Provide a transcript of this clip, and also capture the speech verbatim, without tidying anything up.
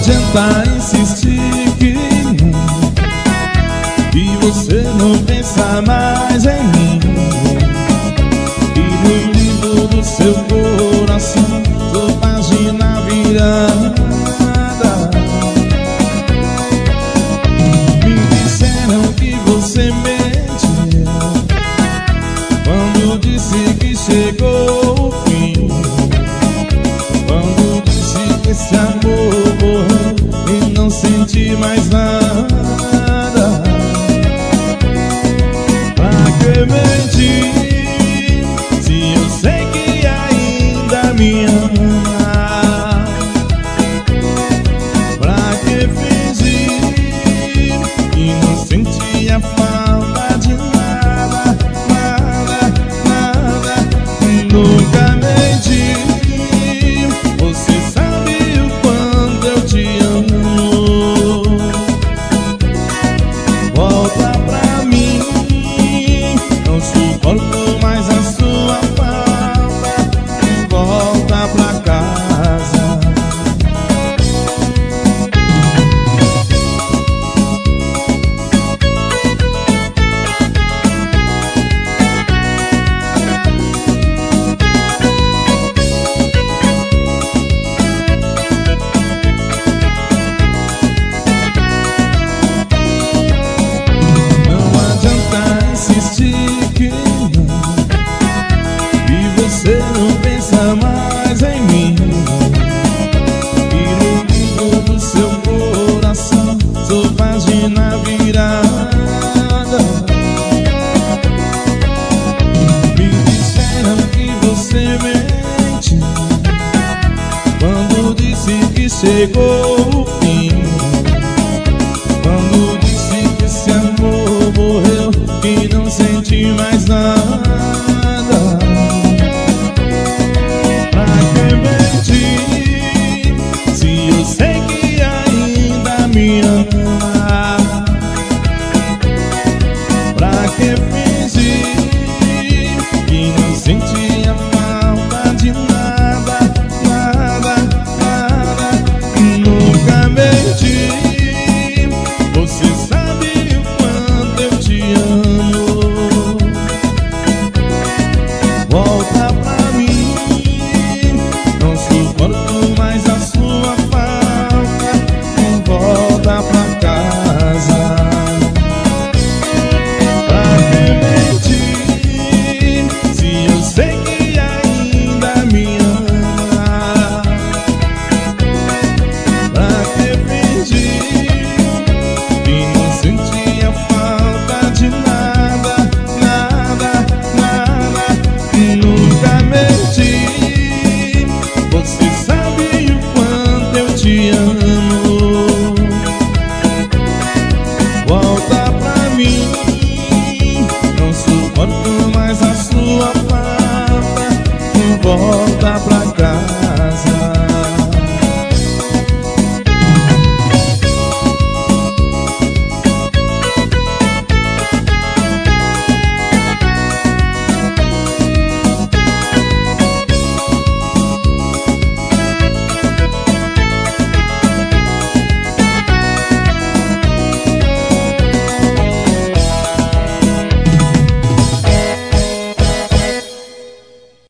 adianta insistir que não, que você não pensa mais em mim. E no livro do seu coração sou página virada. Me disseram que você mentiu quando disse que chegou o fim, quando disse que esse amor morreu e não senti mais nada. Pra que mentir se eu sei que ainda me ama? Pra que fingir que não sentia falta de nada, nada, nada? Nunca menti. Você sabe o quanto eu te amo. Volta pra mim, não suporto mais a sua falta. Volta pra casa. Não adianta insistir que não, que você não pensa mais em mim. E no livro do seu coração sou página virada. Me disseram que você mente quando disse que chegou o fim, quando disse que esse amor morreu e não senti mais nada.